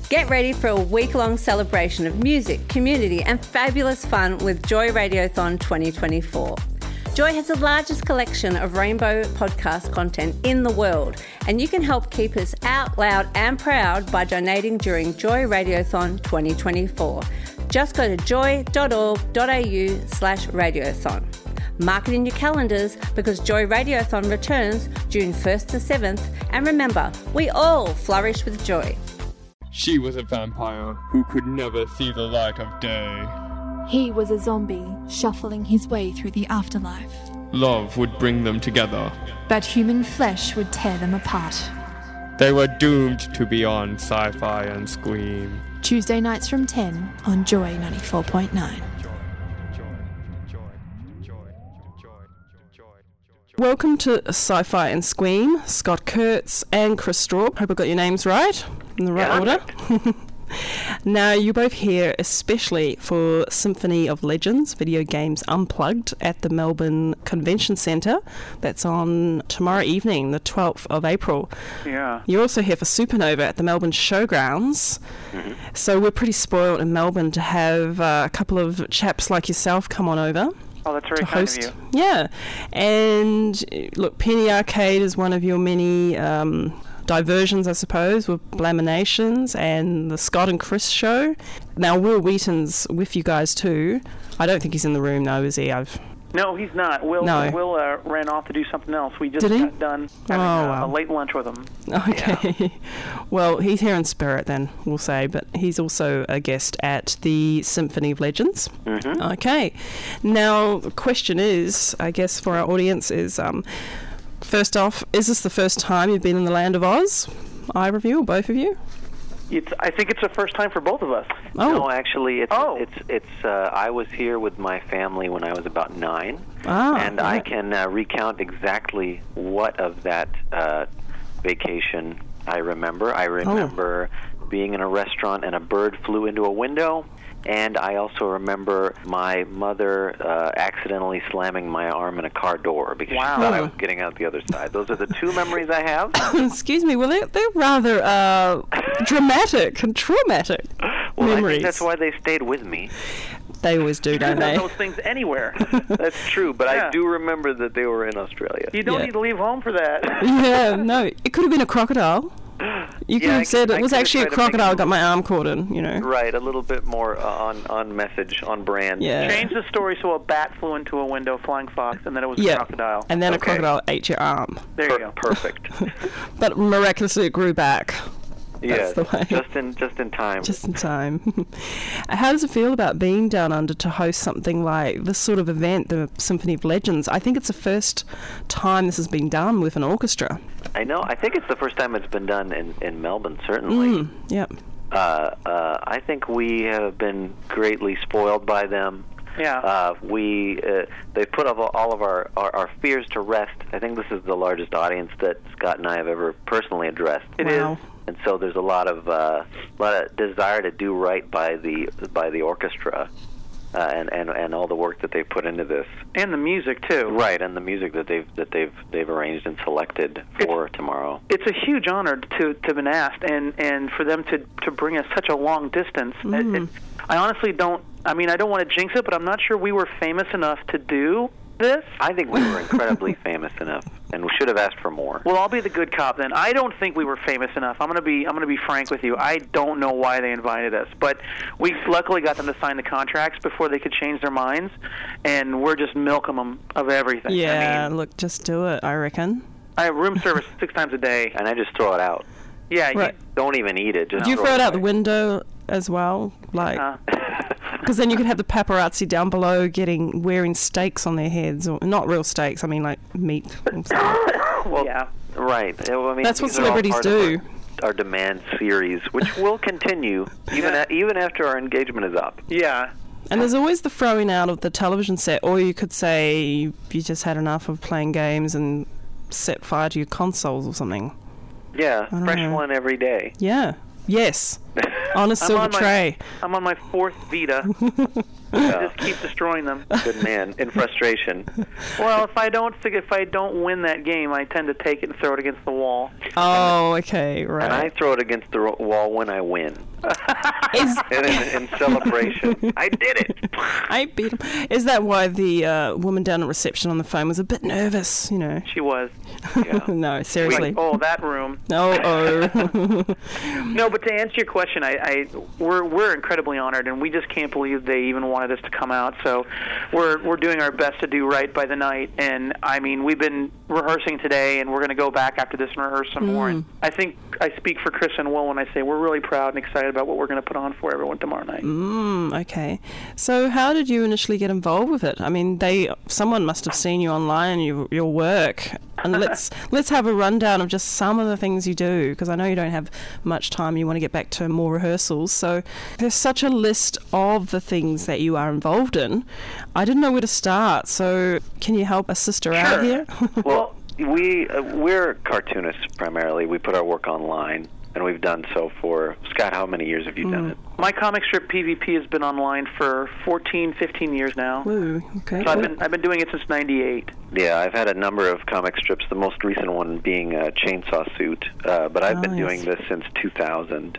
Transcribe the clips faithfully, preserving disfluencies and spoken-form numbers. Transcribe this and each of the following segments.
Get ready for a week-long celebration of music, community and fabulous fun with Joy Radiothon twenty twenty-four. Joy has the largest collection of rainbow podcast content in the world, and you can help keep us out loud and proud by donating during Joy Radiothon twenty twenty-four. Just go to joy.org.au slash radiothon. Mark it in your calendars because Joy Radiothon returns June first to seventh, and remember, we all flourish with joy. She was a vampire who could never see the light of day. He was a zombie shuffling his way through the afterlife. Love would bring them together, but human flesh would tear them apart. They were doomed to be on Sci-Fi and Scream. Tuesday nights from ten on Joy ninety-four point nine. Welcome to Sci-Fi and Scream. Scott Kurtz and Chris Straub. Hope I got your names right, in the right yeah. order. Now, you're both here especially for Symphony of Legends, Video Games Unplugged at the Melbourne Convention Centre. That's on tomorrow evening, the twelfth of April. Yeah. You're also here for Supernova at the Melbourne Showgrounds. Mm-hmm. So we're pretty spoiled in Melbourne to have uh, a couple of chaps like yourself come on over. Oh, that's very to kind host. of you. Yeah. And look, Penny Arcade is one of your many um, diversions, I suppose, with Blaminations and the Scott and Chris show. Now, Will Wheaton's with you guys too. I don't think he's in the room though, is he? I've No, he's not. Will No. Will uh, ran off to do something else. We just Did he? got done having Oh, uh, wow. a late lunch with him. Okay. Yeah. Well, he's here in spirit then, we'll say, but he's also a guest at the Symphony of Legends. Mm-hmm. Okay. Now, the question is, I guess for our audience is, um, first off, is this the first time you've been in the land of Oz? Either of you or both of you? It's, I think it's the first time for both of us. Oh. No, actually, it's Oh. it's it's. Uh, I was here with my family when I was about nine, Ah, and I right. can uh, recount exactly what of that uh, vacation I remember. I remember being in a restaurant and a bird flew into a window, and I also remember my mother uh, accidentally slamming my arm in a car door because Wow. she thought I was getting out the other side. Those are the two memories I have. Excuse me, well, they're, they're rather uh, dramatic and traumatic Well, I memories. think that's why they stayed with me. They always do, You don't can have they? those things anywhere. That's true, but Yeah. I do remember that they were in Australia. You don't Yeah. need to leave home for that. Yeah, no, it could have been a crocodile. You could Yeah, I have said could- it I was could have actually a tried to make crocodile it- got my arm caught in, you know. Right, a little bit more uh, on on message, on brand. Yeah. Change the story so a bat flew into a window, flying fox, and then it was a Yeah. crocodile. And then a Okay. crocodile ate your arm. There Per- you go. Perfect. But miraculously it grew back. Yes, the way. just in just in time. Just in time. How does it feel about being down under to host something like this sort of event, the Symphony of Legends? I think it's the first time this has been done with an orchestra. I know. I think it's the first time it's been done in in Melbourne. Certainly. Mm, yep. Uh, uh, I think we have been greatly spoiled by them. Yeah. Uh, we uh, they put all all of our, our, our fears to rest. I think this is the largest audience that Scott and I have ever personally addressed. It Wow. is. And so there's a lot of uh, lot of desire to do right by the by the orchestra, uh, and, and and all the work that they've put into this. And the music, too. Right, and the music that they've that they've they've arranged and selected for tomorrow. It's a huge honor to to have been asked, and, and for them to, to bring us such a long distance. Mm. It, it, I honestly don't, I mean, I don't want to jinx it, but I'm not sure we were famous enough to do this. I think we were incredibly famous enough, and we should have asked for more. Well, I'll be the good cop then. I don't think we were famous enough. I'm gonna be I'm gonna be frank with you. I don't know why they invited us, but we luckily got them to sign the contracts before they could change their minds, and we're just milking them of everything. Yeah, I mean, look, just do it, I reckon. I have room service six times a day. And I just throw it out. Yeah, Right. you, Don't even eat it. Just Do you throw it out the away. window as well? Like, uh, because then you could have the paparazzi down below getting wearing stakes on their heads, or not real stakes. I mean, like meat. or something. Well, yeah. Right. Yeah, well, I mean, That's what these are all celebrities part of do. Our, our demand series, which will continue even Yeah. a, even after our engagement is up. Yeah. And there's always the throwing out of the television set, or you could say you just had enough of playing games and set fire to your consoles or something. Yeah, don't fresh know. one every day. Yeah. Yes. On a silver on my- tray. I'm on my fourth Vita. Just keep destroying them. Good man. In frustration. Well, if I don't if I don't win that game, I tend to take it and throw it against the wall. Oh, okay, right. And I throw it against the ro- wall when I win. Is, And in, in celebration, I did it. I beat him. Is that why the uh, woman down at reception on the phone was a bit nervous, you know? She was. Yeah. No, seriously. Oh, that room. Oh, oh. No, but to answer your question, I, I we're we're incredibly honored, and we just can't believe they even wanted us to come out. So we're we're doing our best to do right by the night. And I mean, we've been rehearsing today, and we're going to go back after this and rehearse some Mm. more. And I think I speak for Chris and Will when I say we're really proud and excited about what we're going to put on for everyone tomorrow night. Mm, okay. So how did you initially get involved with it? I mean, they someone must have seen you online and your, your work. And let's let's have a rundown of just some of the things you do, because I know you don't have much time. You want to get back to more rehearsals. So there's such a list of the things that you are involved in. I didn't know where to start. So can you help a sister out Sure. here? Well, we uh, we're cartoonists primarily. We put our work online, and we've done so for Scott. How many years have you done it? My comic strip P V P has been online for fourteen, fifteen years now. Woo, okay. So I've been I've been doing it since ninety-eight. Yeah, I've had a number of comic strips. The most recent one being uh, Chainsaw Suit, uh, but I've Oh, been yes. doing this since two thousand.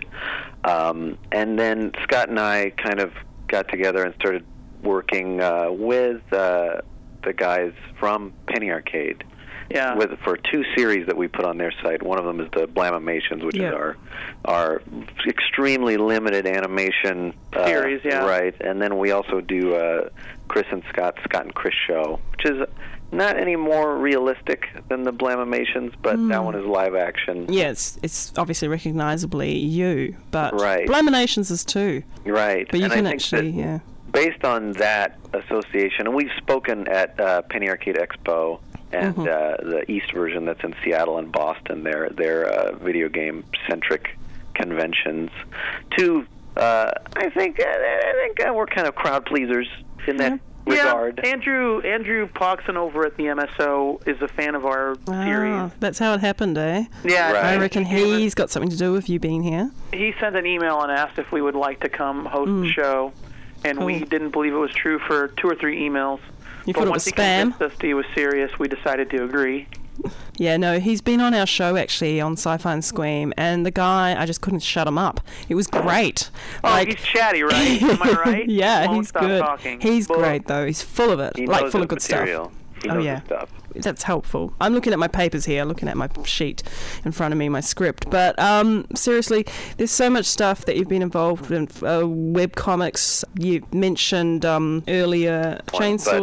Um, and then Scott and I kind of got together and started working uh, with uh, the guys from Penny Arcade. Yeah. With for two series that we put on their site. One of them is the Blamimations, which Yeah. is our our extremely limited animation uh, Series, yeah. Right, and then we also do uh, Chris and Scott, Scott and Chris show, which is not any more realistic than the Blamimations, but that one is live action. Yeah, it's, it's obviously recognisably you, but Right. Blaminations is too. Right, But you and can I think actually, that yeah. based on that association, and we've spoken at uh, Penny Arcade Expo and Mm-hmm. uh, the East version that's in Seattle and Boston, their their uh, video game centric conventions. To uh, I think I think uh, we're kind of crowd pleasers in that regard. Yeah, Andrew Andrew Poxon over at the M S O is a fan of our series. Ah, that's how it happened, eh? Yeah, Right. I he- reckon he was- he's got something to do with you being here. he sent an email and asked if we would like to come host the show, and we Cool. didn't believe it was true for two or three emails. You but thought it once was he spam? convinced us he was serious, we decided to agree. Yeah, no, he's been on our show actually on Sci-Fi and Squeam, and the guy, I just couldn't shut him up. It was great. Oh, he's chatty, right? Am I right? Yeah, Won't he's stop good. Talking. He's Well, great though. He's full of it, He like knows full his of good material. stuff. He Oh, knows yeah. his stuff. That's helpful. I'm looking at my papers here, looking at my sheet in front of me, my script. But um, seriously, there's so much stuff that you've been involved in. Uh, web comics. You mentioned um, earlier Point, Chainsaw but-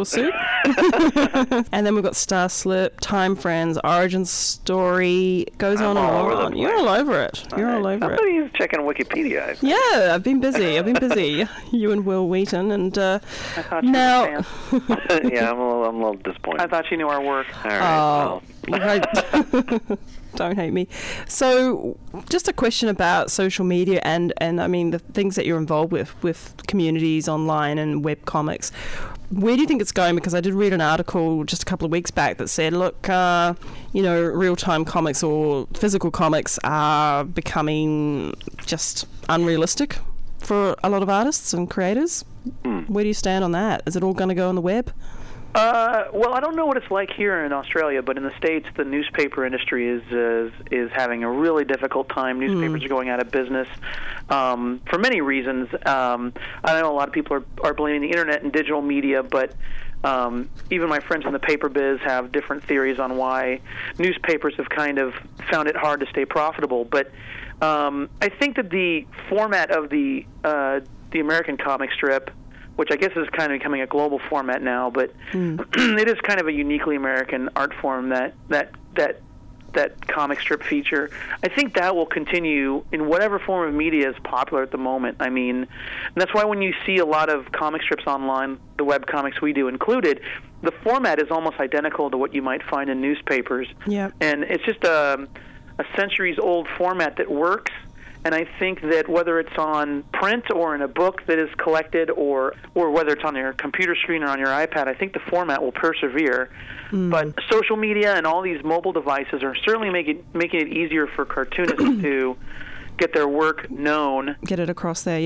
Suit. And then we've got Star Slip, Time Friends, Origin Story. Goes I'm on and all over the on. You're place. all over it. You're all over it. Somebody's checking Wikipedia. I think. Yeah, I've been busy. I've been busy. You and Will Wheaton. And uh, I thought you now... were a fan. yeah, I'm a little, I'm a little disappointed. I thought you knew our work. All right. Oh, right. Don't hate me. So, just a question about social media and, and I mean the things that you're involved with, with communities online and web comics. Where do you think it's going? Because I did read an article just a couple of weeks back that said, look, uh, you know, real-time comics or physical comics are becoming just unrealistic for a lot of artists and creators. Hmm. Where do you stand on that? Is it all going to go on the web? Uh, well, I don't know what it's like here in Australia, but in the States, the newspaper industry is is, is having a really difficult time. Newspapers are going out of business um, for many reasons. Um, I know a lot of people are, are blaming the internet and digital media, but um, even my friends in the paper biz have different theories on why newspapers have kind of found it hard to stay profitable. But um, I think that the format of the uh, the American comic strip, which I guess is kind of becoming a global format now, but mm. it is kind of a uniquely American art form, that that that that comic strip feature. I think that will continue in whatever form of media is popular at the moment. I mean, and that's why when you see a lot of comic strips online, the web comics we do included, the format is almost identical to what you might find in newspapers. Yeah. And it's just a, a centuries-old format that works. And I think that whether it's on print or in a book that is collected, or or whether it's on your computer screen or on your iPad, I think the format will persevere. Mm. But social media and all these mobile devices are certainly making making it easier for cartoonists to get their work known. Get it across there, yep.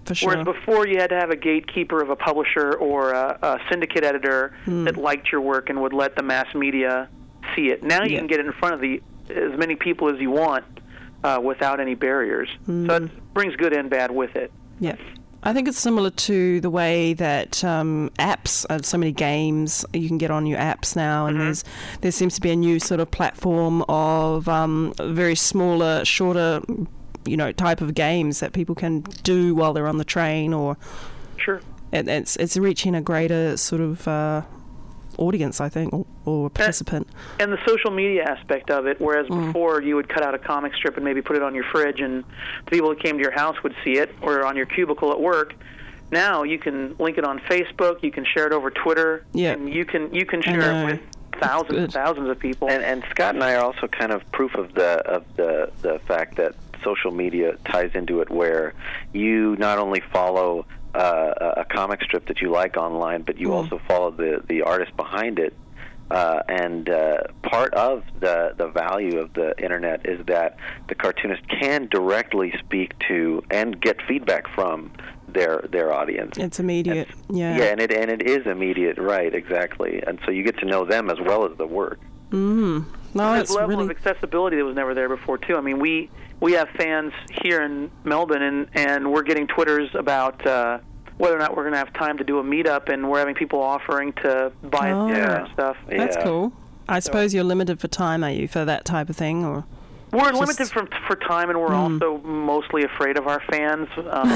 for sure. Whereas before you had to have a gatekeeper of a publisher or a, a syndicate editor Mm. that liked your work and would let the mass media see it. Now you Yeah. can get it in front of the as many people as you want uh, without any barriers. Mm. So it brings good and bad with it. Yeah. I think it's similar to the way that um, apps, uh, so many games you can get on your apps now, and Mm-hmm. there's there seems to be a new sort of platform of um, very smaller, shorter, you know, type of games that people can do while they're on the train, or Sure. it, it's it's reaching a greater sort of uh, audience, I think, or, or participant. And the social media aspect of it, whereas Mm. before you would cut out a comic strip and maybe put it on your fridge and the people that came to your house would see it, or on your cubicle at work. Now you can link it on Facebook, you can share it over Twitter, Yeah. and you can you can I share know. it with thousands and good. thousands of people. And, and Scott and I are also kind of proof of the of the the fact that social media ties into it, where you not only follow uh, a comic strip that you like online, but you Mm. also follow the the artist behind it. Uh, and uh, part of the the value of the internet is that the cartoonist can directly speak to and get feedback from their their audience. It's immediate. Yeah. Yeah, and it and it is immediate, right? Exactly, and so you get to know them as well as the work. Mm. No, There's it's a level really of accessibility that was never there before too. I mean, we we have fans here in Melbourne, and and we're getting Twitters about uh, whether or not we're going to have time to do a meetup, and we're having people offering to buy Oh. us dinner Yeah. and stuff. that's Yeah. cool. I suppose you're limited for time, are you, for that type of thing, or? We're Just- limited for for time, and we're Mm. also mostly afraid of our fans. Um,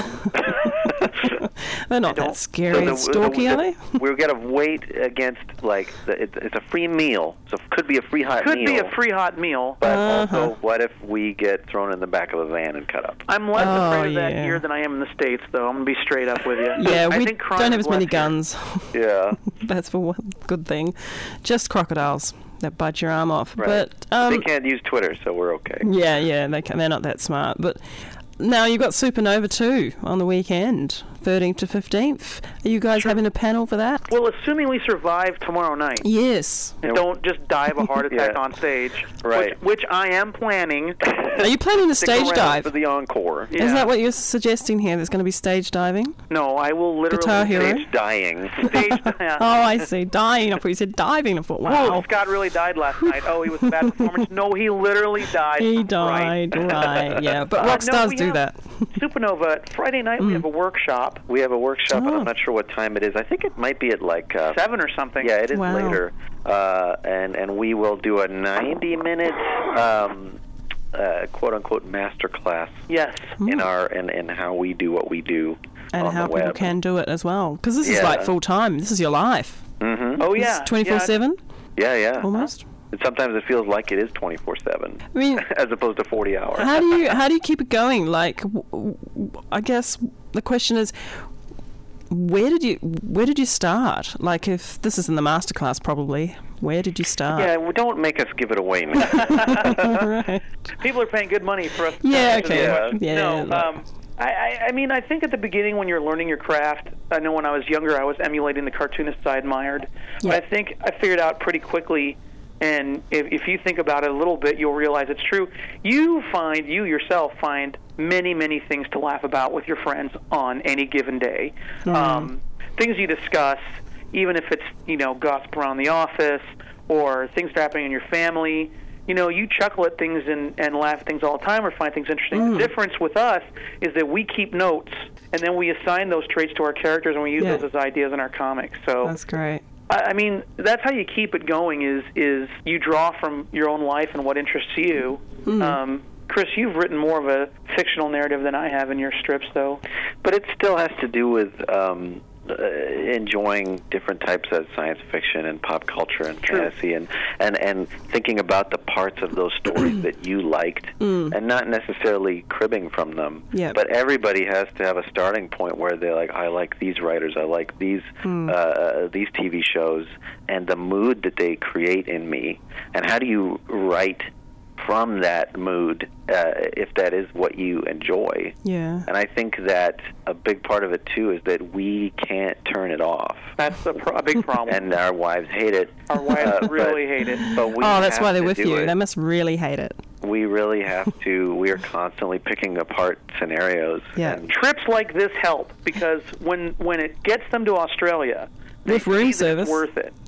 They're not don't- that scary and So the- stalky, the- are they? We've got to wait against, like, the, it, it's a free meal, so it could be a free hot could meal. be a free hot meal. But Uh-huh. also, what if we get thrown in the back of a van and cut up? I'm less Oh, afraid of that yeah. here than I am in the States, though. I'm going to be straight up with you. Yeah, I we think crime don't have is as many less here. guns. Yeah. That's for one good thing. Just crocodiles that bite your arm off. Right. But they um, can't use Twitter, so we're okay. yeah, yeah, they can, they're not that smart. But now you've got Supernova too on the weekend, thirteenth to fifteenth. Are you guys having a panel for that? Well, assuming we survive tomorrow night. Yes. And don't just die of a heart attack Yeah. on stage, Right. which, which I am planning. Are you planning to Stick stage around dive? for the encore. Yeah. Is that what you're suggesting here? There's going to be stage diving? No, I will literally Guitar Hero? Stage dying. stage. Yeah. Oh, I see. Diving. I thought you said diving. I thought, wow. Oh, Scott really died last night. Oh, he was a bad performance. No, he literally died. He Right. died, right. Yeah, but Uh, rock no, stars we do have- that. Supernova, Friday night we have a workshop, We have a workshop, and Oh. I'm not sure what time it is. I think it might be at like uh, seven or something. Yeah, it is Wow. later, uh, and and we will do a ninety minute um, uh, quote unquote master class Yes. in our in, in how we do what we do And on how the people web. can do it as well. Because this is Yeah. like full time. This is your life. Mm-hmm. Oh yeah. twenty-four seven Yeah, yeah. almost. And sometimes it feels like it is twenty-four seven, I mean, as opposed to forty hours. how do you how do you keep it going? Like, w- w- I guess the question is, where did you where did you start? Like, if this is in the masterclass, probably, where did you start? Yeah, well, don't make us give it away, man. Right. People are paying good money for us. to Yeah, answer okay. the Yeah. question. Yeah, No, look. um, I, I, I mean, I think at the beginning when you're learning your craft, I know when I was younger, I was emulating the cartoonist I admired. Yeah. But I think I figured out pretty quickly, and if, if you think about it a little bit, you'll realize it's true. You find, you yourself find many, many things to laugh about with your friends on any given day. Um, things you discuss, even if it's, you know, gossip around the office or things that are happening in your family. You know, you chuckle at things and, and laugh at things all the time or find things interesting. The difference with us is that we keep notes, and then we assign those traits to our characters, and we use Yeah. those as ideas in our comics. So, That's great. I I mean, that's how you keep it going is is you draw from your own life and what interests you. Um, Chris, you've written more of a fictional narrative than I have in your strips, though. But it still has to do with um, uh, enjoying different types of science fiction and pop culture and True. fantasy, and, and, and thinking about the parts of those stories that you liked, and not necessarily cribbing from them. Yep. But everybody has to have a starting point where they're like, I like these writers, I like these uh, these T V shows, and the mood that they create in me. And how do you write from that mood uh, if that is what you enjoy? Yeah. And I think that a big part of it, too, is that we can't turn it off. That's a, pro- a big problem. And our wives hate it. Our wives Uh, really but- hate it. But we Oh, that's have why they're to with do you. it. They must really hate it. we really have to. We are constantly picking apart scenarios. Yeah. And Trips like this help because when when it gets them to Australia, they With room see that it's service. worth it.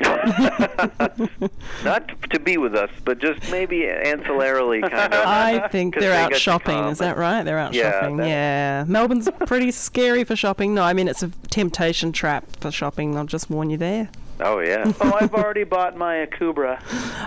not to be with us, but just maybe ancillarily kind of. I think 'Cause they're they out get to shopping. come Is that and- right? They're out Yeah, shopping. that- Yeah. Melbourne's pretty scary for shopping. No, I mean, it's a temptation trap for shopping. I'll just warn you there. Oh yeah. Oh, I've already bought my Akubra.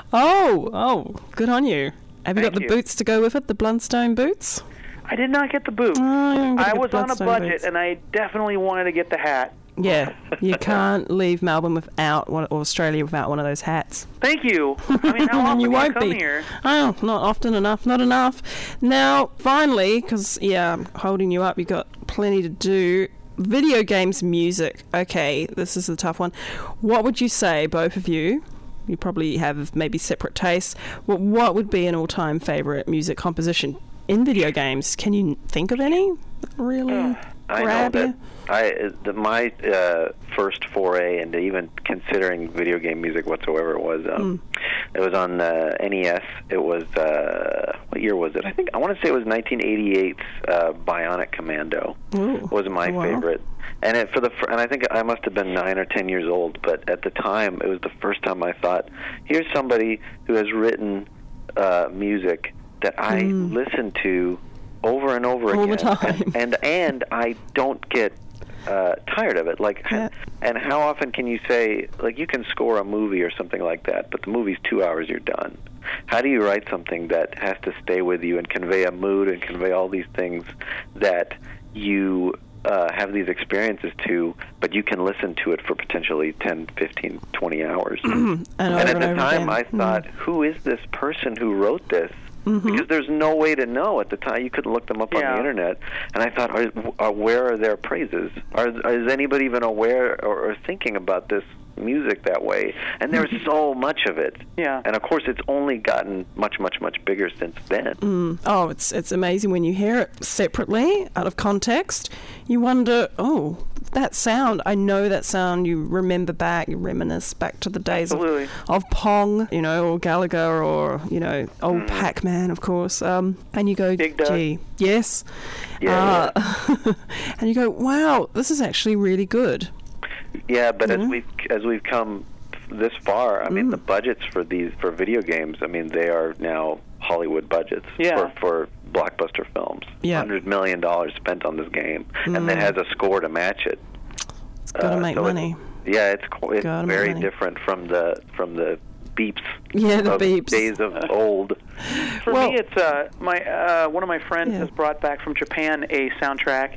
Oh, oh, good on you. Have you Thank got the you. boots to go with it, the Blundstone boots? I did not get the boot. Oh, you haven't got I to get was on a Blundstone budget, boots. and I definitely wanted to get the hat. Yeah, you can't leave Melbourne without one, or Australia without one of those hats. Thank you. I mean, how often And you do won't come be. here? Oh, not often enough, not enough. Now, finally, because, yeah, I'm holding you up, you've got plenty to do. Video games music. Okay, this is a tough one. What would you say, both of you? You probably have maybe separate tastes. Well, what would be an all-time favourite music composition in video games? Can you think of any that really I know grab that you? I the, my uh, first foray into even considering video game music whatsoever was um, it was on uh, N E S. It was uh, what year was it? I think I want to say it was nineteen eighty-eight's uh, Bionic Commando. Ooh, Was my wow. favorite, and it for the fir- and I think I must have been nine or ten years old. But at the time, it was the first time I thought, here's somebody who has written uh, music that I Mm. listen to over and over All again, the time. and and, and I don't get uh, tired of it. Like, Yeah. and how often can you say, like, you can score a movie or something like that, but the movie's two hours, you're done. How do you write something that has to stay with you and convey a mood and convey all these things that you uh, have these experiences to, but you can listen to it for potentially ten, fifteen, twenty hours? And, And over at and the over time, again. I thought, who is this person who wrote this? Mm-hmm. Because there's no way to know at the time. You couldn't look them up on Yeah. the internet. And I thought, are, are, where are their praises? Are, is anybody even aware or, or thinking about this music that way? And there's so much of it. Yeah. And of course, it's only gotten much, much, much bigger since then. Mm. Oh, it's it's amazing when you hear it separately, out of context. You wonder, oh, that sound, I know that sound. You remember back, you reminisce back to the days of, Absolutely. of Pong, you know, or Galaga, or, you know, old Mm. Pac-Man, of course. Um, and you go, Big Doug. gee, yes. Yeah, Uh, and you go, wow, this is actually really good. Yeah, but Mhm. as we've as we've come this far, I mean, Mm. the budgets for these for video games, I mean, they are now Hollywood budgets Yeah. for for blockbuster films. Yeah. Hundred million dollars spent on this game, and it Mm. has a score to match it. It's got to Uh, make so money. It's, yeah, it's qu- it's Gotta make very money. different from the from the beeps. Yeah, the of beeps. days of old. For Well- me, it's uh, my uh, one of my friends Yeah. has brought back from Japan a soundtrack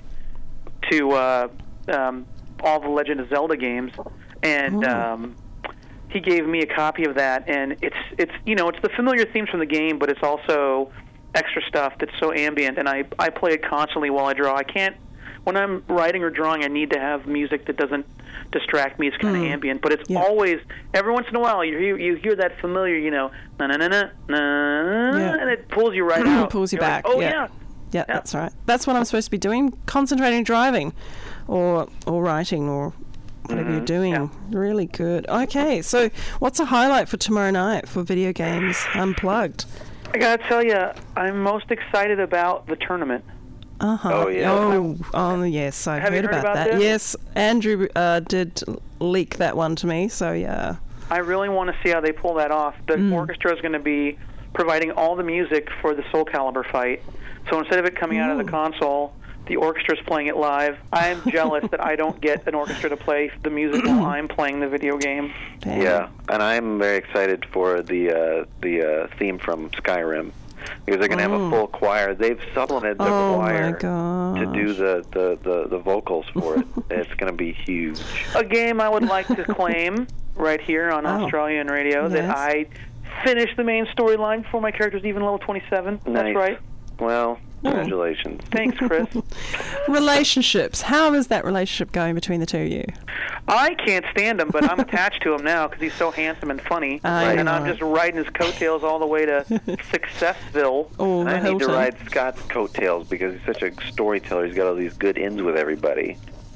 to uh, um, all the Legend of Zelda games, and Oh. um, he gave me a copy of that. And it's it's you know it's the familiar themes from the game, but it's also extra stuff that's so ambient. And I I play it constantly while I draw. I can't when I'm writing or drawing. I need to have music that doesn't distract me. It's kind of Mm. ambient, but it's Yeah. always every once in a while you hear you hear that familiar, you know, na na na na na, Yeah. and it pulls you right out. Pulls you You're like, back, oh yeah. yeah. Yeah, that's right. That's what I'm supposed to be doing, concentrating driving or or writing or whatever you're doing. Yeah. Really good. Okay, so what's a highlight for tomorrow night for Video Games Unplugged? I gotta tell you, I'm most excited about the tournament. Uh-huh. Oh, yeah. Oh, oh yes, I've Have you heard, heard about, about that. this? Yes, Andrew uh, did leak that one to me, so yeah. I really want to see how they pull that off. The Mm. orchestra is going to be providing all the music for the Soul Calibur fight. So instead of it coming out of the Ooh. console, the orchestra is playing it live. I'm jealous that I don't get an orchestra to play the music while I'm playing the video game. Damn. Yeah, and I'm very excited for the uh, the uh, theme from Skyrim because they're going to have Oh. a full choir. They've supplemented the Oh choir my gosh. to do the, the, the, the vocals for it. It's going to be huge. A game I would like to claim right here on Oh. Australian radio Yes. that I finished the main storyline before my character's even level twenty-seven. Nice. That's right. Well, congratulations. Thanks, Chris. Relationships. How is that relationship going between the two of you? I can't stand him, but I'm attached to him now because he's so handsome and funny. I and know. I'm just riding his coattails all the way to Successville. Oh, the I need to Hilton. ride Scott's coattails because he's such a storyteller. He's got all these good ends with everybody.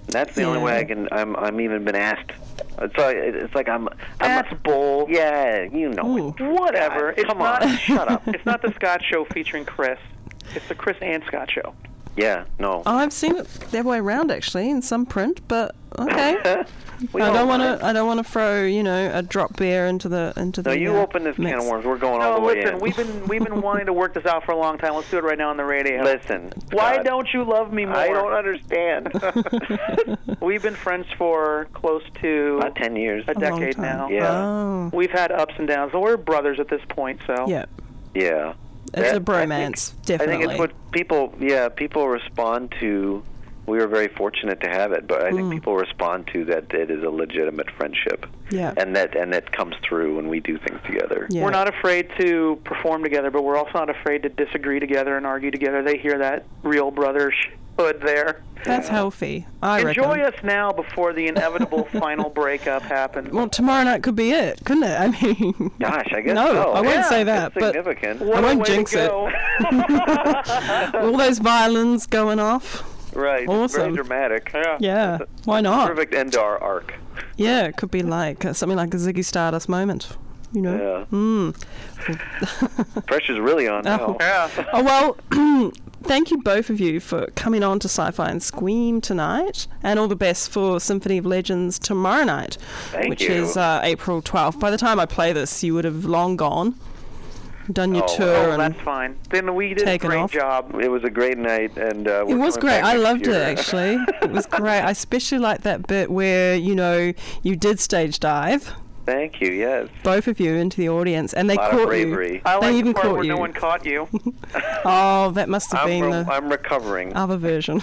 That's the Yeah. only way I can. I'm. I'm even been asked. It's like it's like I'm. I'm That's bull. Yeah, you know. Ooh. it. Whatever. God, It's come not, on, shut up. It's not the Scott Show featuring Chris. It's the Chris and Scott Show. Yeah, no. Oh, I've seen it the other way around actually in some print, but okay. We I don't want mind. to. I don't want to throw, you know, a drop beer into the into the. No, you uh, open this mix. can of worms. We're going all No, the way listen. in. We've been we've been wanting to work this out for a long time. Let's do it right now on the radio. Listen. Why Scott, don't you love me more? I don't understand. We've been friends for close to About ten years. a A long decade time. now. Yeah. Oh, We've had ups and downs, but we're brothers at this point. So yeah. Yeah. It's That- a bromance, I think, definitely. I think it's what people. Yeah, people respond to. We were very fortunate to have it, but I think Mm. people respond to that it is a legitimate friendship, Yeah. and that and that comes through when we do things together. Yeah. we're not afraid to perform together, but we're also not afraid to disagree together and argue together. They hear that real brotherhood there. That's healthy. I Enjoy reckon. us now before the inevitable final breakup happens. Well, tomorrow night could be it, couldn't it? I mean, Gosh, I guess no, so. I won't Yeah, say that, It's but significant. What I a won't way to jinx it. go. all those violins going off. Right. It's Awesome. very dramatic. Yeah. Yeah, why not? Perfect end to our arc. Yeah, it could be like uh, something like a Ziggy Stardust moment, you know? Yeah. Mm. Pressure's really on now. Oh. Yeah. Oh, well, thank you both of you for coming on to Sci-Fi and Squeam tonight, and all the best for Symphony of Legends tomorrow night, Thank which you. is uh, April twelfth. By the time I play this, you would have long gone, done your Oh, tour, Oh, and that's fine. Then we did a Taken great off. job. It was a great night, and uh, it we're was coming great. back I next loved year. it, actually. It was great. I especially liked that bit where, you know, you did stage dive, Thank you. Yes. both of you, into the audience, and they A lot caught of bravery. you. I They like even the part caught where you. no one caught you. Oh, that must have I'm, been re- the I'm recovering. other version.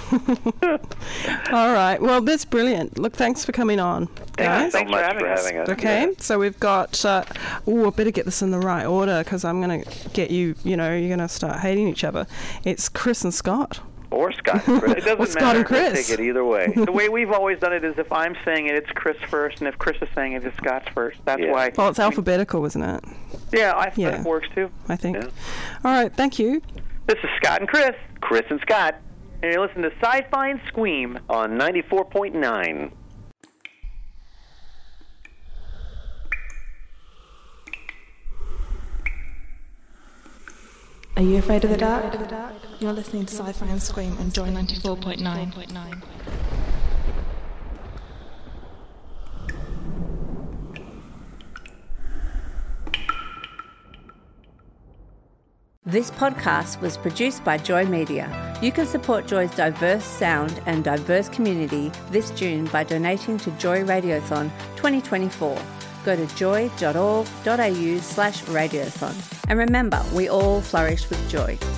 All right. Well, that's brilliant. Look, thanks for coming on, Thank guys. you so Thanks for much having for us. having us. Okay, Yeah. so we've got. Uh, oh, I better get this in the right order because I'm going to get you. You know, you're going to start hating each other. It's Chris and Scott. Or Scott and Chris. It doesn't Or Scott and matter. We'll Chris. Take it either way. The way we've always done it is if I'm saying it, it's Chris first, and if Chris is saying it, it's Scott's first. That's Yeah. why. Well, it's alphabetical, isn't it? Yeah, I think Yeah. it works too. I think. Yeah. All right. Thank you. This is Scott and Chris, Chris and Scott and you're listening to Sci-Fi and Squeam. on ninety-four point nine. Are you afraid of the dark? You're listening to Sci-Fi and Scream on Joy ninety-four point nine. This podcast was produced by Joy Media. You can support Joy's diverse sound and diverse community this June by donating to Joy Radiothon twenty twenty-four. Go to joy dot org dot a u slash radiothon. And remember, we all flourish with joy.